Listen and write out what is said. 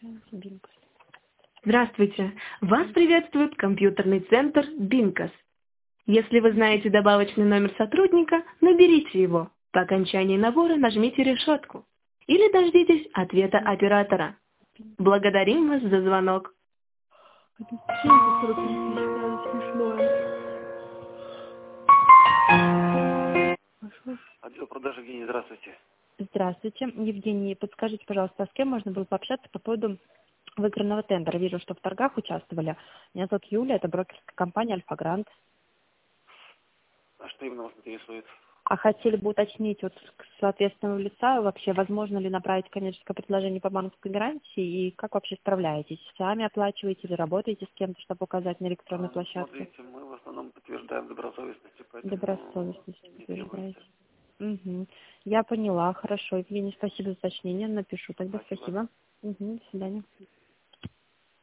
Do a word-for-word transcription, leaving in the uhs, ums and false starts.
Бинкос. Здравствуйте! Вас приветствует компьютерный центр Бинкос. Если вы знаете добавочный номер сотрудника, наберите его. По окончании набора нажмите решетку. Или дождитесь ответа оператора. Благодарим вас за звонок. семьдесят сорок три тысячи, да, смешное. Хорошо. Отдел продаж Евгений, здравствуйте. Здравствуйте, Евгений. Подскажите, пожалуйста, с кем можно было пообщаться по поводу выигранного тендера? Вижу, что в торгах участвовали. Меня зовут Юля, это брокерская компания «Альфа-Грант». А что именно вас интересует? А хотели бы уточнить вот с соответственного лица, вообще возможно ли направить коммерческое предложение по банковской гарантии и как вообще справляетесь? Сами оплачиваете или работаете с кем-то, чтобы указать на электронной А, ну, площадке? смотрите, мы в основном подтверждаем добросовестность, поэтому Добросовестность не подтверждаете. требуется. Угу. Я поняла, хорошо. Евгений, спасибо за уточнение, напишу тогда, Спасибо. спасибо. Угу, до свидания.